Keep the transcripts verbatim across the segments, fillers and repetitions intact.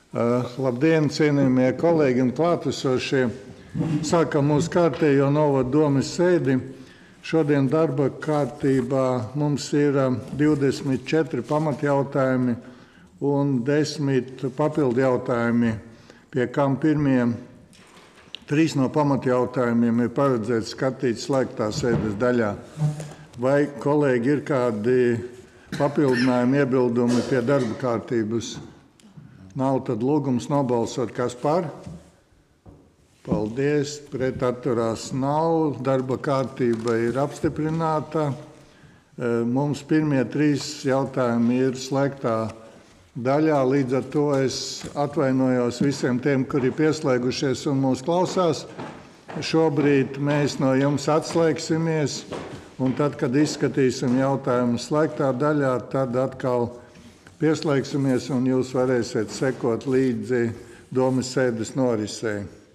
Labdien, cienījamie kolēģi un klātesošie! Sākam mūsu kārtējo novadu domes sēdi. Šodien darba kārtībā mums ir divdesmit četri pamatjautājumi un desmit papildu jautājumi, pie kam pirmie trīs no pamatjautājumiem ir paredzēts skatīt slēgtā sēdes daļā. Vai kolēģi ir kādi papildinājumi, iebildumi pie darba kārtības? Nav, tad lūgums nobalsot, kas par? Paldies, pret atturās nav, darba kārtība ir apstiprināta. Mums pirmie trīs jautājumi ir slēgtā daļā, līdz ar to es atvainojos visiem tiem, kuri pieslēgušies un mūs klausās. Šobrīd mēs no jums atslēgsimies, un tad, kad izskatīsim jautājumu slēgtā daļā, tad atkal pieslēgsimies un jūs varēsiet sekot līdzi domes sēdes norisei.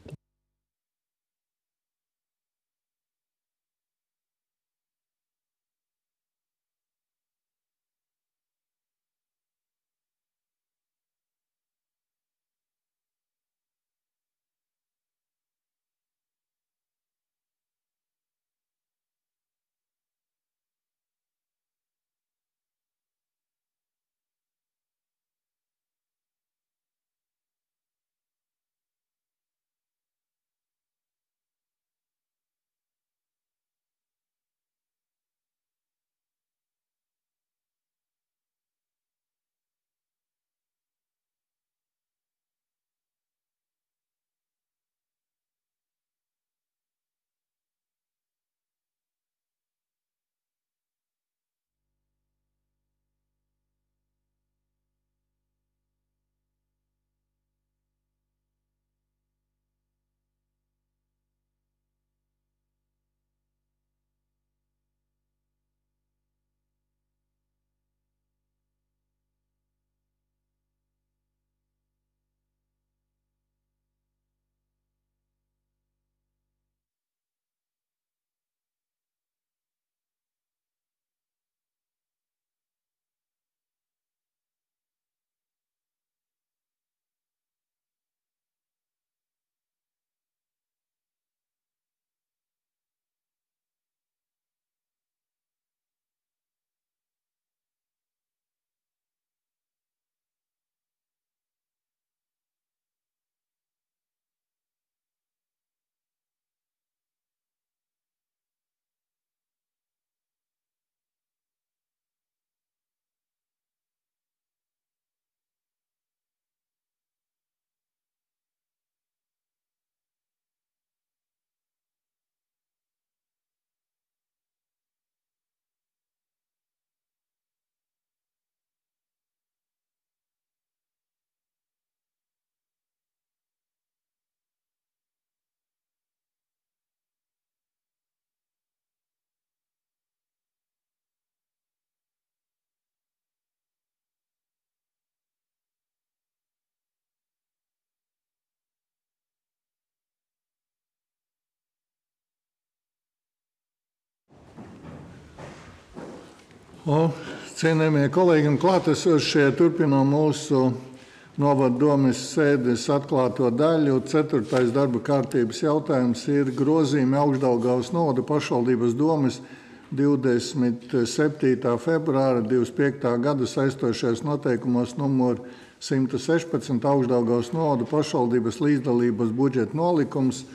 Cienījamie kolēģi un klātesošie, turpinām mūsu novadu domes sēdes atklāto daļu. Ceturtais darba kārtības jautājums ir grozījumi Augšdaugavas novada pašvaldības domes divdesmit septītā februāra divdesmit piektā gada saistošais noteikumos numur simt sešpadsmit Augšdaugavas novada pašvaldības līdzdalības budžeta nolikums.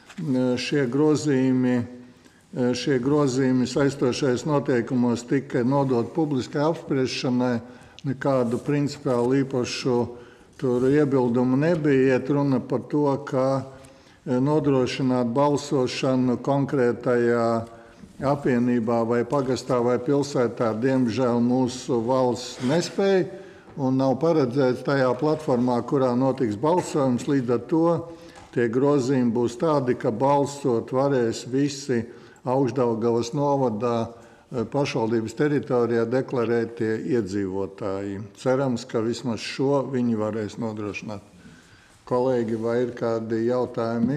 Šie grozījumi Šie grozījumi saistošais noteikumos tika nodot publiskai apspriešanai, nekādu principiālu īpašu tur iebildumu nebija. Iet runa par to, ka nodrošināt balsošanu konkrētajā apvienībā vai pagastā vai pilsētā, diemžēl mūsu valsts nespēja un nav paredzēts tajā platformā, kurā notiks balsojums. Līdz ar to tie grozījumi būs tādi, ka balsot varēs visi Augšdaugavas novadā pašvaldības teritorijā deklarētie iedzīvotāji. Cerams, ka vismaz šo viņi varēs nodrošināt. Kolēģi, vai ir kādi jautājumi?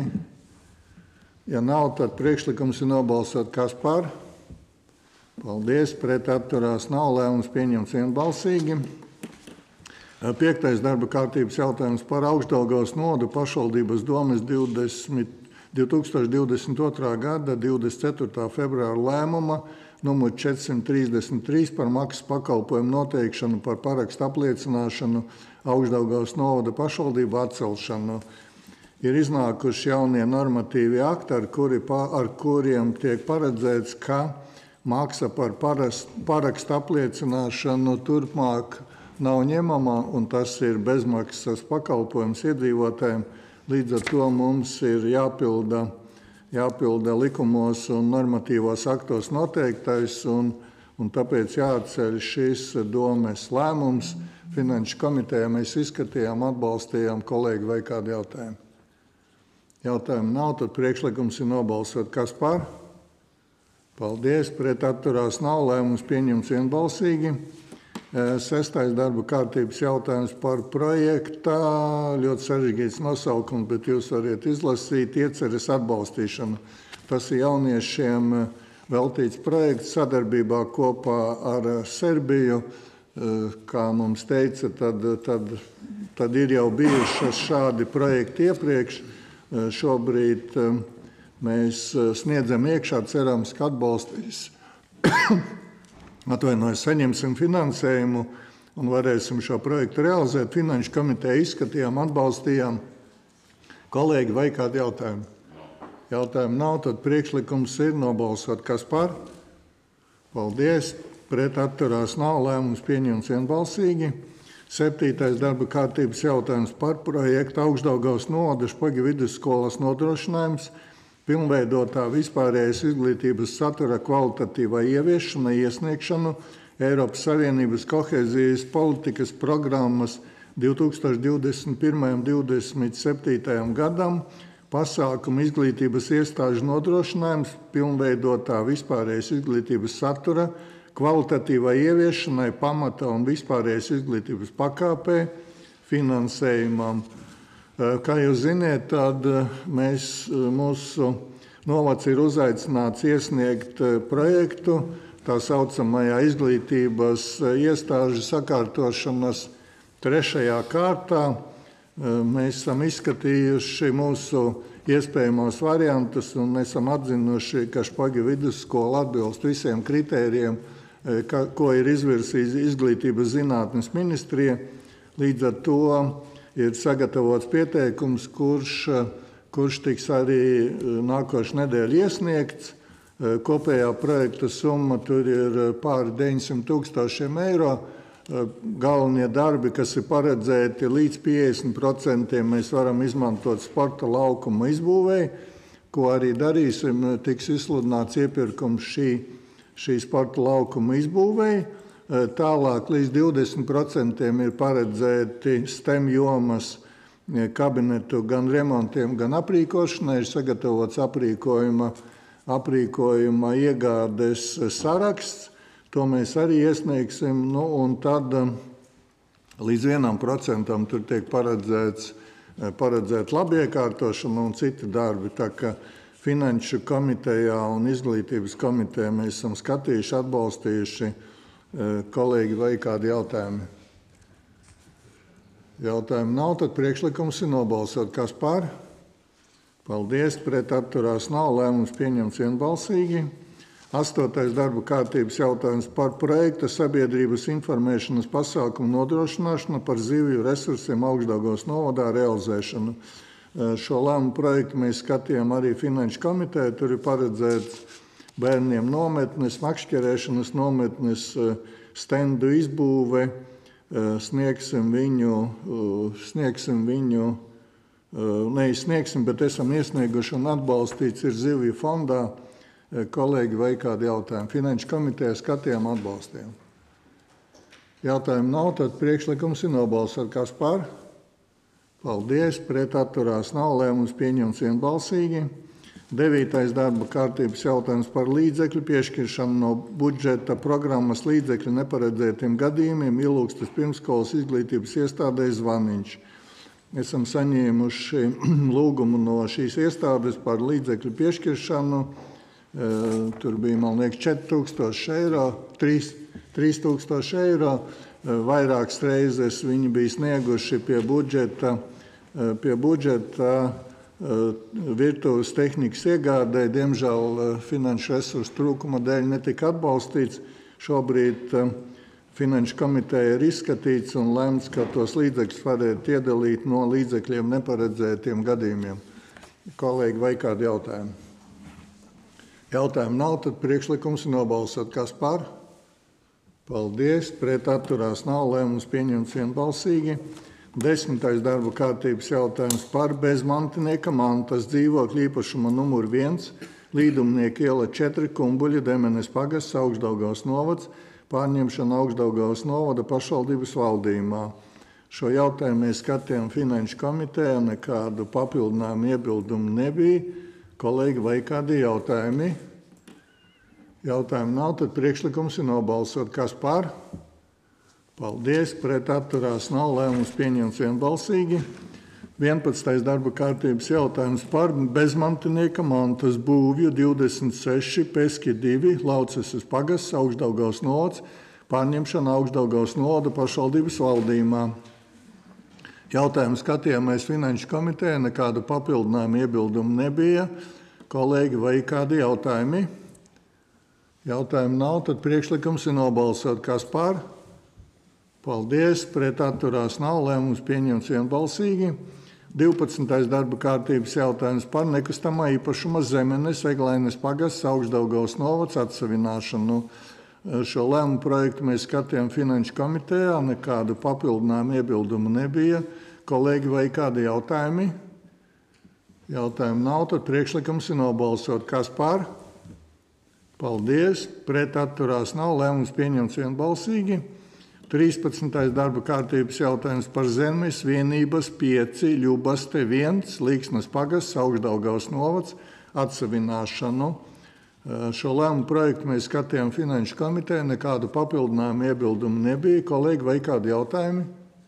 Ja nav, tad priekšlikums ir nobalsot, kas par? Paldies, pret atturās nav, lēmums pieņemts vienbalsīgi. Piektais darba kārtības jautājums par Augšdaugavas novada pašvaldības domes divtūkstoš divdesmit otrā gada divdesmit ceturtā februāra lēmuma numur četrsimt trīsdesmit trīs par maksas pakalpojumu noteikšanu par parakstu apliecināšanu Augšdaugavas novada pašvaldību atcelšanu. Ir iznākuši jaunie normatīvi akti, ar, kuri, ar kuriem tiek paredzēts, ka maksa par parakstu apliecināšanu turpmāk nav ņemama, un tas ir bezmaksas pakalpojums iedzīvotājiem. Līdz ar to mums ir jāpilda, jāpilda likumos un normatīvos aktos noteiktais, un, un tāpēc jāatceļ šis domes lēmums. Finanšu komitejā mēs izskatījām, atbalstījām. Kolēģi, vai kādi jautājumi? Jautājumu nav, tad priekšlikums ir nobalsot. Kas par? Paldies, pret atturās nav, lēmums pieņemts vienbalsīgi. Sestais darba kārtības jautājums par projektā, ļoti sarežģīts nosaukums, bet jūs varat izlasīt, ieceres atbalstīšanu. Tas ir jauniešiem veltīts projekts sadarbībā kopā ar Serbiju. Kā mums teica, tad, tad, tad ir jau bijušas šādi projekti iepriekš. Šobrīd mēs sniedzam iekšā, cerams, ka atbalstīs. Atvainojos, saņemsim finansējumu un varēsim šo projektu realizēt. Finanšu komiteja izskatījām, atbalstījām. Kolēģi, vai kādi jautājumi? Jautājumu nav, tad priekšlikums ir nobalsot. Kas par? Paldies. Pret atturās nav, lēmums pieņemts vienbalsīgi. Septītais darba kārtības jautājums par projektu Augšdaugavas novada Špogi vidusskolas nodrošinājums pilnveidotā vispārējais izglītības satura kvalitatīvai ieviešanai iesniegšanu Eiropas Savienības kohēzijas politikas programmas divtūkstoš divdesmit pirmajam un divdesmit septītajam gadam pasākumu izglītības iestāžu nodrošinājums pilnveidotā vispārējais izglītības satura kvalitatīvai ieviešanai pamata un vispārējais izglītības pakāpē finansējumam. Kā jūs ziniet, tad mēs, mūsu novads ir uzaicināts iesniegt projektu tā saucamajā izglītības iestāžu sakārtošanas trešajā kārtā. Mēs esam izskatījuši mūsu iespējamos variantus un esam atzinuši, ka Špogi vidusskola atbilst visiem kritērijiem, ko ir izvirsījis Izglītības zinātnes ministrija. Līdz ar to ir sagatavots pieteikums, kurš, kurš tiks arī nākošu nedēļu iesniegts. Kopējā projekta summa tur ir pāri deviņsimt tūkstošiem eiro. Galvenie darbi, kas ir paredzēti līdz piecdesmit procentiem, mēs varam izmantot sporta laukuma izbūvēi, ko arī darīsim, tiks izsludināts iepirkums šī, šī sporta laukuma izbūvēi. Tālāk līdz divdesmit procentiem ir paredzēti STEM jomas kabinetu gan remontiem, gan aprīkošanai. Ir sagatavots aprīkojuma, aprīkojuma iegādes saraksts. To mēs arī iesniegsim. Nu, un tad līdz vienam procentam tur tiek paredzēts, paredzēt labiekārtošana un citi darbi. Tā kā Finanšu komitejā un Izglītības komitejā mēs esam skatījuši, atbalstījuši. Kolēģi, vai kādi jautājumi? Jautājumi nav, tad priekšlikums ir nobalsot. Kas par? Paldies, pret atturās nav, lēmums pieņemts vienbalsīgi. Astotais darba kārtības jautājums par projekta sabiedrības informēšanas pasākumu nodrošināšanu par zivju resursiem Augšdaugavas novadā realizēšanu. Šo lēmumu projektu mēs skatījām arī Finanšu komiteja. Tur ir paredzēts bērniem nometnes, makšķerēšanas nometnes, stendu izbūve, sniegsim viņu, sniegsim viņu, neizsniegsim, bet esam iesnieguši un atbalstīts ir zivju fondā. Kolēģi, vai kādi jautājumi? Finanšu komiteja skatījām, atbalstījām. Jautājumu nav, tad priekšlikums ir nobalsot. Kas par? Paldies, pret atturās nav, lēmums pieņemts vienbalsīgi. Devītais darba kārtības jautājums par līdzekļu piešķiršanu no budžeta programmas līdzekļu neparedzētiem gadījumiem Ilūgstes pirmsskolas izglītības iestādē Zvaniņš. Esam saņēmuši lūgumu no šīs iestādes par līdzekļu piešķiršanu. Tur bija, man liekas, četri tūkstoši eiro, trīs tūkstoši eiro. Vairākas reizes viņi bija snieguši pie budžeta, pie budžeta virtuves tehnikas iegādē. Diemžēl finanšu resursu trūkuma dēļ netika atbalstīts. Šobrīd Finanšu komiteja ir izskatīts un lemts, ka tos līdzekļus varētu iedalīt no līdzekļiem neparedzētiem gadījumiem. Kolēģi, vai kādi jautājumi? Jautājumu nav, tad priekšlikums ir nobalsot. Kas par? Paldies. Pret atturās nav. Lēmums pieņemts vienbalsīgi. Desmitais darba kārtības jautājums par bezmantinieka mantas dzīvokļu īpašuma numur viens, Līdumnieka iela četri, Kumbuļa, Demenes pagasts, Augšdaugavas novads, pārņemšana Augšdaugavas novada pašvaldības valdījumā. Šo jautājumu mēs skatījām Finanšu komitejā, nekādu papildinājumu iebildumu nebija. Kolēģi, vai kādi jautājumi? Jautājumu nav, tad priekšlikums ir nobalsot. Kas par? Paldies. Pret atturās nav. Lēmums pieņemts vienbalsīgi. vienpadsmitais darba kārtības jautājums par bezmantinieka mantas būvju divdesmit seši, Peski divi, Laucesas pagasts, Augšdaugavas novads, pārņemšana Augšdaugavas novada pašvaldības valdījumā. Jautājumu skatījāmies Finanšu komitejā, nekādu papildinājumu iebildumu nebija. Kolēģi, vai kādi jautājumi? Jautājumu nav, tad priekšlikums ir nobalsot. Kas par? Paldies. Pret atturās nav. Lēmums pieņemts vienbalsīgi. divpadsmitais darba kārtības jautājums par nekustamā īpašuma Zemenes, Eglaines pagasts, Augšdaugavas novads atsavināšanu. Šo lēmumu projektu mēs skatījām Finanšu komitejā, nekādu papildinājumu iebildumu nebija. Kolēģi, vai kādi jautājumi? Jautājumu nav, tad priekšlikums ir nobalsot. Kas par? Paldies. Pret atturās nav. Lēmums pieņemts vienbalsīgi. trīspadsmitais darba kārtības jautājums par zemes vienības pieci, Ļubaste viens, Līksnas pagasts, Augšdaugavas novads atsavināšanu. Šo lēmumu projektu mēs skatījām Finanšu komitejā, nekādu papildinājumu iebildumu nebija. Kolēģi, vai kādi jautājumi?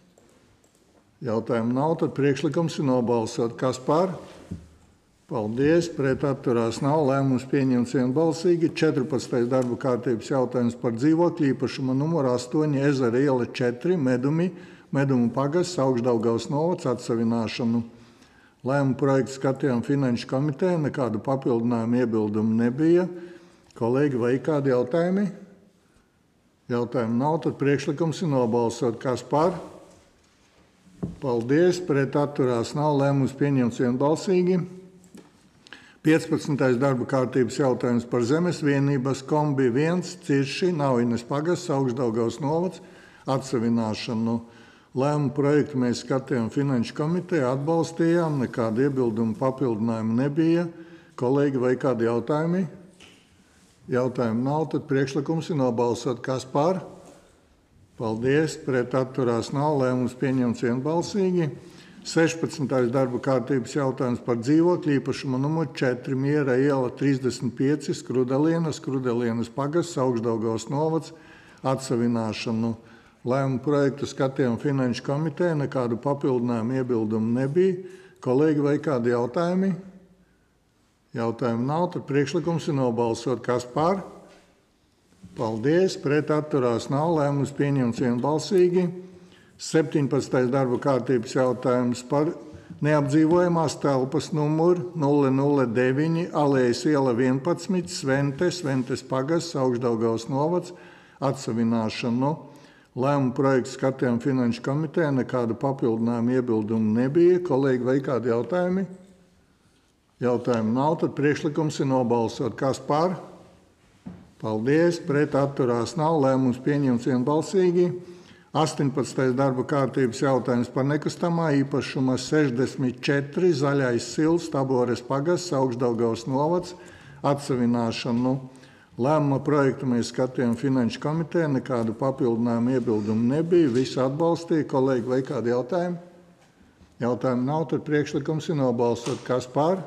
Jautājumu nav, tad priekšlikums ir nobalsot. Kas par? Paldies. Pret atturās nav. Lēmums pieņemts vienbalsīgi. četrpadsmitais darba kārtības jautājums par dzīvokļu īpašuma numuru astoņi, Ezera iela četri, Medumi, Medumu pagasts, Augšdaugavas novads atsavināšanu. Lēmumu projektu skatījām Finanšu komitejā, nekādu papildinājumu iebildumu nebija. Kolēģi, vai kādi jautājumi? Jautājumu nav, tad priekšlikums ir nobalsot. Kas par? Paldies. Pret atturās nav. Lēmums pieņemts vienbalsīgi. piecpadsmitais darba kārtības jautājums par zemes vienības Kombi viens, Cirši, Naujinas pagasts, Augšdaugavas novads atsavināšanu. Lēmumu projektu mēs skatījām Finanšu komitejā, atbalstījām, nekādu iebildumu papildinājumu nebija. Kolēģi, vai kādi jautājumi? Jautājumu nav, tad priekšlikums ir nobalsot. Kas par? Paldies. Pret atturās nav. Lēmums pieņemts vienbalsīgi. sešpadsmitais darba kārtības jautājums par dzīvokļu īpašuma numuru četri, Miera iela trīsdesmit pieci, Skrudelienas, Skrudelienas pagasts, Augšdaugavas novads atsavināšanu. Lēmumu projektu skatījām Finanšu komitejā, nekādu papildinājumu iebildumu nebija. Kolēģi, vai kādi jautājumi? Jautājumu nav, tad priekšlikums ir nobalsot. Kas par? Paldies. Pret atturās nav. Lēmums pieņemts vienbalsīgi. septiņpadsmitais darba kārtības jautājums par neapdzīvojamās telpas numuru nulle nulle deviņi, Alejas iela vienpadsmit, Svente, Sventes pagasts, Augšdaugavas novads atsavināšanu. Lēmumu projektu skatījām Finanšu komitejā, nekādu papildinājumu iebildumu nebija. Kolēģi, vai kādi jautājumi? Jautājumu nav, tad priekšlikums ir nobalsot. Kas par? Paldies. Pret atturās nav. Lēmums pieņemts vienbalsīgi. astoņpadsmitais darba kārtības jautājums par nekustamā īpašuma sešdesmit četri, Zaļais sils, Tabores pagasts, Augšdaugavas novads atsavināšanu. Lēmuma projektu mēs skatījām Finanšu komitejā, nekādu papildinājumu iebildumu nebija. Visi atbalstīja. Kolēģi, vai kādi jautājumi? Jautājumu nav, tad priekšlikums ir nobalsot. Kas par?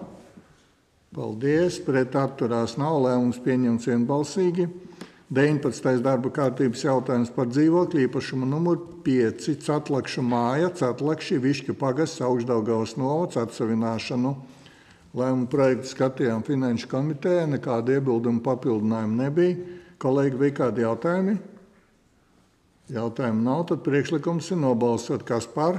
Paldies. Pret atturās nav. Lēmums pieņemts vienbalsīgi. deviņpadsmitais darba kārtības jautājums par dzīvokļu īpašuma numuru pieci, Catlakšu māja, Catlakši, Višķu pagasts, Augšdaugavas novads atsavināšanu. Lēmumu projektu skatījām Finanšu komitejā, nekādu iebildumu papildinājumu nebija. Kolēģi, vai kādi jautājumi? Jautājumu nav, tad priekšlikums ir nobalsot. Kas par?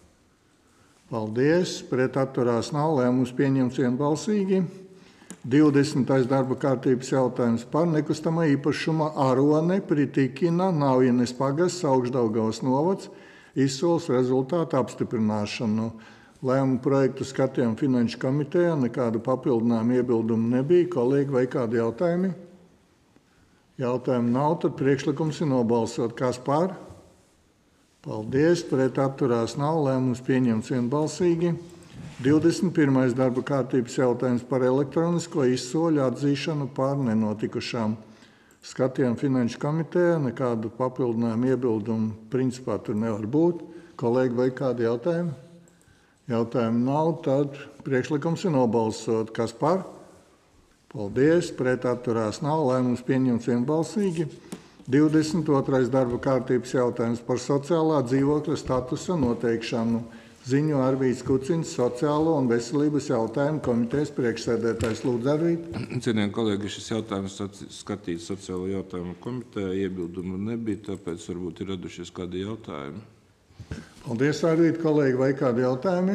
Paldies. Pret atturās nav. Lēmums pieņemts vienbalsīgi. divdesmitais darba kārtības jautājums par nekustamā īpašuma Arone, Pritikina, Naujienes pagasts, Augšdaugavas novads, izsoles rezultātu apstiprināšanu. Lēmumu projektu skatījām Finanšu komitejā, nekādu papildinājumu iebildumu nebija. Kolēģi, vai kādi jautājumi? Jautājumu nav, tad priekšlikums ir nobalsot. Kas par? Paldies. Pret atturās nav. Lēmums pieņemts vienbalsīgi. divdesmit pirmais darba kārtības jautājums par elektronisko izsoļu atzīšanu par nenotikušām. Skatījām Finanšu komitejā, nekādu papildinājumu iebildumu principā tur nevar būt. Kolēģi, vai kādi jautājumi? Jautājumu nav, tad priekšlikums ir nobalsot. Kas par? Paldies. Pret atturās nav. Lēmums pieņemts vienbalsīgi. divdesmit otrais darba kārtības jautājums par sociālā dzīvokļa statusa noteikšanu. Ziņo Arvīds Kuciņš, sociālo un veselības jautājumu komitejas priekšsēdētājs. Lūdzu, Arvīd. Cienījamie kolēģi, šis jautājums skatīts sociālo jautājumu komitejā. Iebildumu nebija, tāpēc varbūt ir radušies kādi jautājumi. Paldies, Arvīd. Kolēģi, vai kādi jautājumi?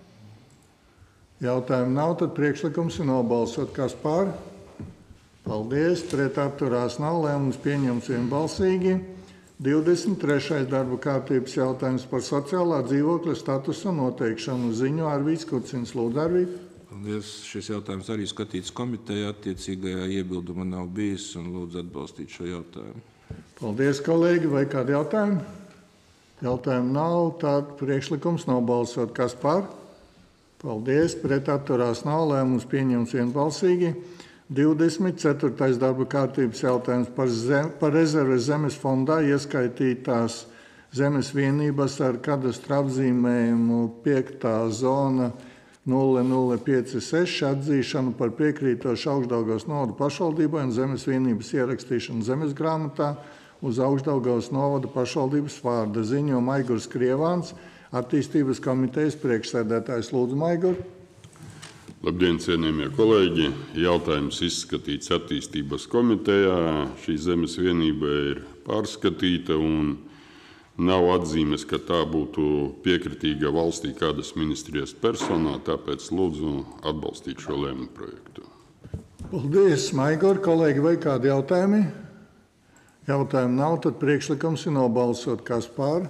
Jautājumu nav, tad priekšlikums ir nobalsot. Kas par? Paldies. Pret atturās nav. Lēmums pieņemts vienbalsīgi. divdesmit trešais darba kārtības jautājums par sociālā dzīvokļa statusa noteikšanu. Ziņo Arvīds Kuciņš. Lūdzu, Arvīd. Paldies. Šis jautājums arī skatīts komitejā. Attiecīgajā iebilduma nav bijis un lūdzu atbalstīt šo jautājumu. Paldies, kolēģi. Vai kādi jautājumi? Jautājumu nav, tad priekšlikums nobalsot. Kas par? Paldies. Pret atturās nav. Lēmums pieņemts vienbalsīgi. divdesmit ceturtais darba kārtības jautājums par, zem, par rezerves zemes fondā ieskaitītās zemes vienības ar kadastru apzīmējumu piektā zona nulle nulle pieci seši atzīšanu par piekrītošu Augšdaugavas novada pašvaldībai un zemes vienības ierakstīšanu zemes grāmatā uz Augšdaugavas novada pašvaldības vārda. Ziņo Maigurs Krievāns, attīstības komitejas priekšsēdētājs. Lūdzu, Maigur. Labdien, cienījamie kolēģi! Jautājums izskatīts attīstības komitejā. Šī zemes vienība ir pārskatīta un nav atzīmes, ka tā būtu piekritīga valstī kādas ministrijas personā, tāpēc lūdzu atbalstīt šo lēmumu projektu. Paldies, Maigor. Kolēģi, vai kādi jautājumi? Jautājumu nav, tad priekšlikums ir nobalsot. Kas par?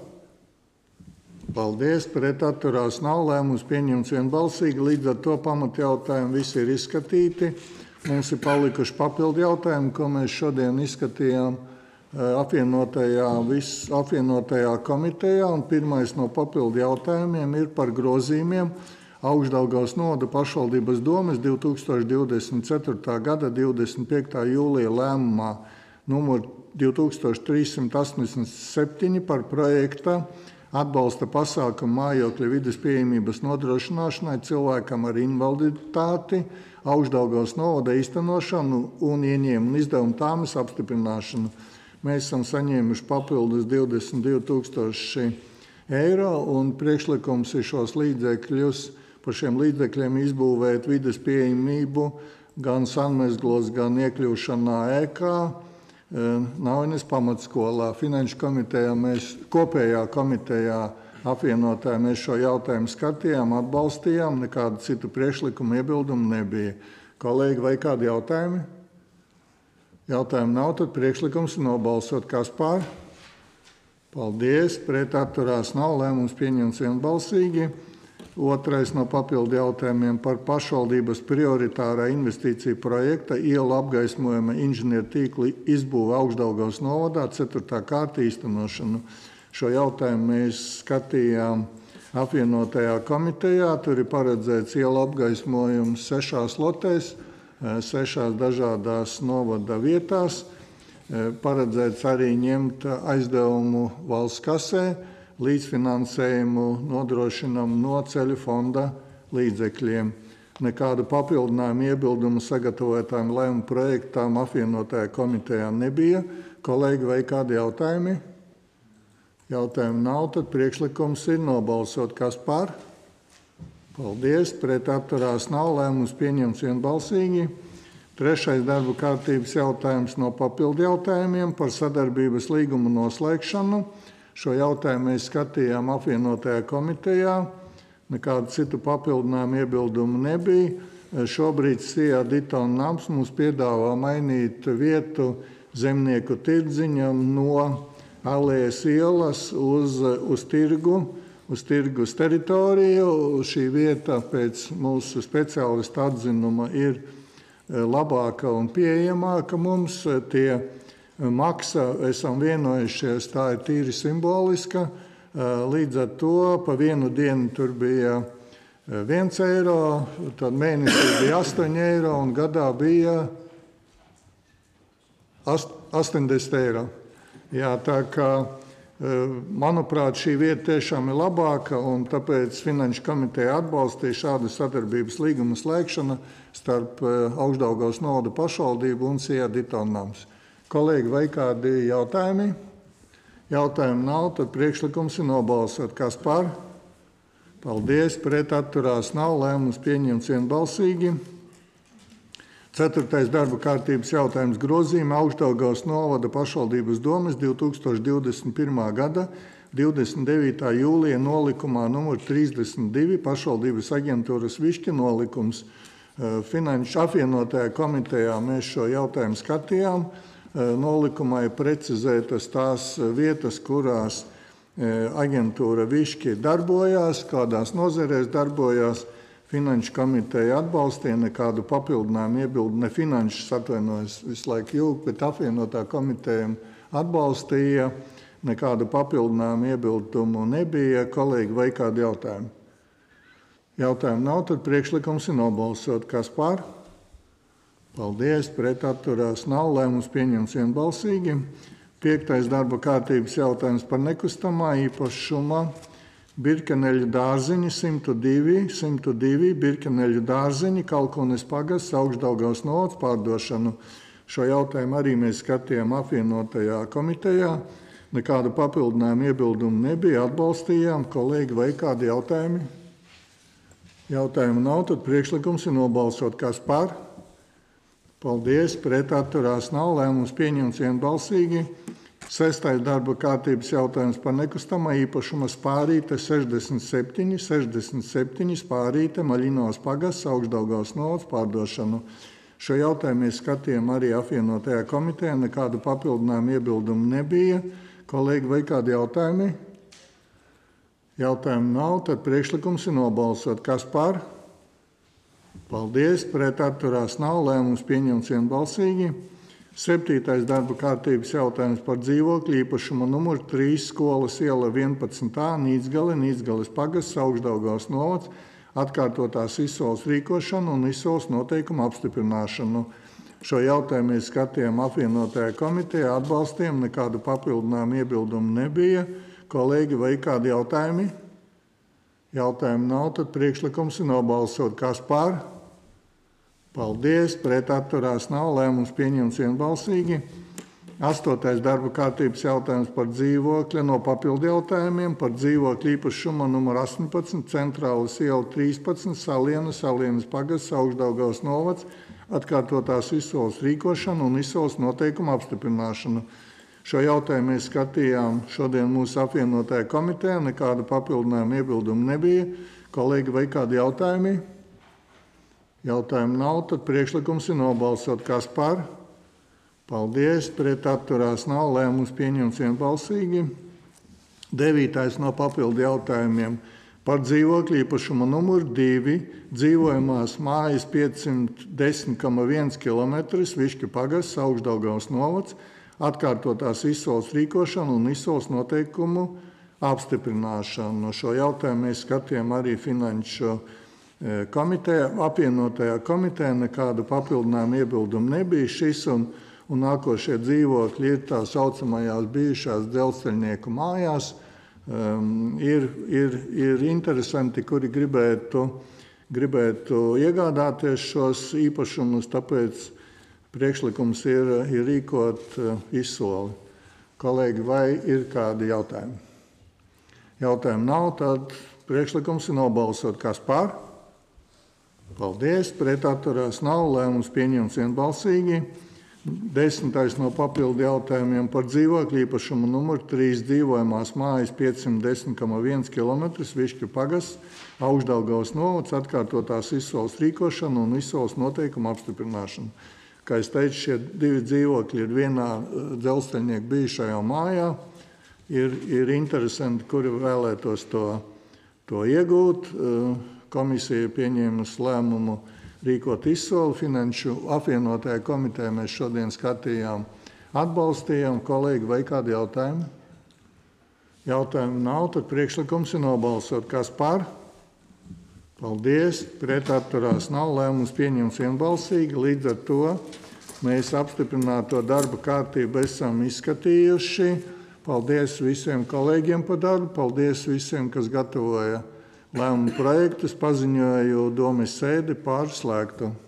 Paldies. Pret atturās nav. Lēmums pieņemts vienbalsīgi. Līdz ar to pamat jautājumi visi ir izskatīti. Mums ir palikuši papildu jautājumi, ko mēs šodien izskatījām apvienotajā, vis, apvienotajā komitejā. Un pirmais no papildu jautājumiem ir par grozījumiem Augšdaugavas novada pašvaldības domes divi tūkstoši divdesmit ceturtā gada divdesmit piektā jūlija lēmumā numur divi tūkstoši trīssimt astoņdesmit septiņi par projekta atbalsta pasākumu mājokļa vides pieejamības nodrošināšanai cilvēkam ar invaliditāti, Augšdaugavas novada īstenošanu un ieņēmumu izdevumu tāmes apstiprināšanu. Mēs esam saņēmuši papildus divdesmit divi tūkstoši eiro un priekšlikums ir šos līdzekļus, par šiem līdzekļiem izbūvēt vides pieejamību gan Sanmezglos, gan iekļūšanā ēkā, Naujienes pamatskolā. Finanšu komitejā mēs kopējā komitejā apvienotā mēs šo jautājumu skatījām, atbalstījām, nekādu citu priekšlikumu iebildumu nebija. Kolēģi, vai kādi jautājumi? Jautājumu nav, tad priekšlikums ir nobalsot. Kas par? Paldies. Pret atturās nav. Lēmums pieņemts vienbalsīgi. Otrais no papildu jautājumiem par pašvaldības prioritārā investīcija projekta ielu apgaismojuma inženieru tīkla izbūve Augšdaugavas novadā ceturtā kārta īstenošanu. Šo jautājumu mēs skatījām apvienotajā komitejā. Tur ir paredzēts ielu apgaismojums sešās lotēs, sešās dažādās novada vietās. Paredzēts arī ņemt aizdevumu valsts kasē. Līdzfinansējumu nodrošinām no ceļu fonda līdzekļiem. Nekādu papildinājumu iebildumu sagatavotājiem lēmumu projektām apvienotajā komitejā nebija. Kolēģi, vai kādi jautājumi? Jautājumu nav, tad priekšlikums ir nobalsot. Kas par? Paldies. Pret atturās nav. Lēmums pieņemts vienbalsīgi. Trešais darba kārtības jautājums no papildu jautājumiem par sadarbības līgumu noslēgšanu. Šo jautājumu mēs skatījām apvienotajā komitejā. Nekādu citu papildinājumu iebildumu nebija. Šobrīd Sijā Ditona nams mums piedāvā mainīt vietu Zemnieku tirdziņam no Alējas ielas uz, uz tirgu, uz tirgus teritoriju. Šī vieta pēc mūsu speciālista atzinuma ir labāka un pieejamāka mums. Tie maksa, esam vienojušies, tā ir tīri simboliska. Līdz ar to pa vienu dienu tur bija viens eiro, tad mēnesī bija astoņi eiro un gadā bija astoņdesmit eiro. Jā, tā kā, manuprāt, šī vieta tiešām ir labāka, un tāpēc Finanšu komiteja atbalstīja šādu sadarbības līgumu slēgšanu starp Augšdaugavas novada pašvaldību un Sijā Ditona nams. Kolēģi, vai kādi jautājumi? Jautājumi nav, tad priekšlikums ir nobalsot. Kas par? Paldies, pret atturās nav, lēmums pieņemts vienbalsīgi. Ceturtais darba kārtības jautājums grozījumi Augšdaugavas novada pašvaldības domes divi tūkstoši divdesmit pirmā gada divdesmit devītā jūlija nolikumā numur trīsdesmit divi pašvaldības aģentūras Višķi nolikums. Finanšu apvienotajā komitejā mēs šo jautājumu skatījām. Nolikumā ir precizētas tās vietas, kurās aģentūra Višķi darbojās, kādās nozerēs darbojās. Finanšu komiteja atbalstīja, nekādu papildinājumu iebildu, ne finanšu atvainojas visu laiku jūg, bet apvienotā komiteja atbalstīja, nekādu papildinājumu iebildumu nebija. Kolēģi, vai kādi jautājumi? Jautājumu nav, tad priekšlikums ir nobalsot. Kas par? Paldies, pret atturās nav, lēmums pieņemts vienbalsīgi. Piektais darba kārtības jautājums par nekustamā īpašuma Birkeneļu dārziņi simt divi, simt divi, Birkeneļu dārziņi, Kalkunes pagasts, Augšdaugavas novads pārdošanu. Šo jautājumu arī mēs skatījām apvienotajā komitejā. Nekādu papildinājumu iebildumu nebija, atbalstījām. Kolēģi, vai kādi jautājumi? Jautājumu nav, tad priekšlikums ir nobalsot. Kas par? Paldies, pret atturās nav, lēmums pieņemts vienbalsīgi. Sestais darba kārtības jautājums par nekustamā īpašuma Spārīte sešdesmit septiņi, sešdesmit septiņi Spārīte, Maļinovas pagasts, Augšdaugavas novads pārdošanu. Šo jautājumu mēs skatījām arī apvienotajā komitejā, nekādu papildinājumu iebildumu nebija. Kolēģi, vai kādi jautājumi? Jautājumu nav, tad priekšlikums ir nobalsot. Kas par? Paldies, pret atturās nav, lēmums pieņemts vienbalsīgi. Septītais darba kārtības jautājums par dzīvokļu īpašuma numuru trīs skolas iela vienpadsmit A, Nīcgale, Nīcgales pagasts, Augšdaugavas novads, atkārtotās izsoles rīkošanu un izsoles noteikumu apstiprināšanu. Šo jautājumu mēs skatījām apvienotajā komitejā, atbalstījām, nekādu papildinājumu iebildumu nebija. Kolēģi, vai kādi jautājumi? Jautājumu nav, tad priekšlikums ir nobalsot. Kas par? Paldies, pret atturās nav, lēmums pieņemts vienbalsīgi. Astotais darba kārtības jautājums par dzīvokļa no papildu jautājumiem par dzīvokļu īpašuma numur astoņpadsmit, Centrālas iela trīspadsmit, Saliena, Salienas pagasts, Augšdaugavas novads, atkārtotās izsoles rīkošanu un izsoles noteikumu apstiprināšanu. Šo jautājumu mēs skatījām šodien mūsu apvienotajā komitejā, nekādu papildinājumu iebildumu nebija. Kolēģi, vai kādi jautājumi? Jautājumu nav, tad priekšlikums ir nobalsot. Kas par? Paldies, pret atturās nav, lēmums pieņemts vienbalsīgi. Devītais no papildu jautājumiem par dzīvokļu īpašuma numuru divi, dzīvojamās mājas piecsimt desmit komats viens kilometrs, Višķi pagasts, Augšdaugavas novads, atkārtotās izsoles rīkošanu un izsoles noteikumu apstiprināšanu. Šo jautājumu mēs skatījām arī finanšu komiteja, apvienotajā komitejā, nekādu papildinājumu iebildumu nebija. Šis un, un nākošie dzīvokļi ir tā saucamajās bijušās dzelzceļnieku mājās. Um, ir, ir, ir interesanti, kuri gribētu, gribētu iegādāties šos īpašumus, tāpēc priekšlikums ir, ir rīkot izsoli. Kolēģi, vai ir kādi jautājumi? Jautājumu nav, tad priekšlikums ir nobalsot. Kas par? Paldies. Pret atturās nav. Lēmums pieņemts vienbalsīgi. Desmitais no papildu jautājumiem par dzīvokļu īpašumu numuru trīs dzīvojamās mājas piecsimt desmit komats viens kilometrs Višķu pagasts, Augšdaugavas novads, atkārtotās izsoles rīkošana un izsoles noteikumu apstiprināšana. Kā es teicu, šie divi dzīvokļi ir vienā dzelzceļnieku bijušajā mājā. Ir, ir interesanti, kuri vēlētos to, to iegūt. Komisija pieņēmusi lēmumu rīkot izsoli. Finanšu apvienotajā komitejā mēs šodien skatījām, atbalstījām. Kolēģi, vai kādi jautājumi? Jautājumu nav, tad priekšlikums ir nobalsot. Kas par? Paldies. Pret atturās nav. Lēmums pieņemts vienbalsīgi. Līdz ar to mēs apstiprināto darba kārtību esam izskatījuši. Paldies visiem kolēģiem par darbu. Paldies visiem, kas gatavoja lēmumu projektus. Paziņoju domes sēdi pārslēgtu.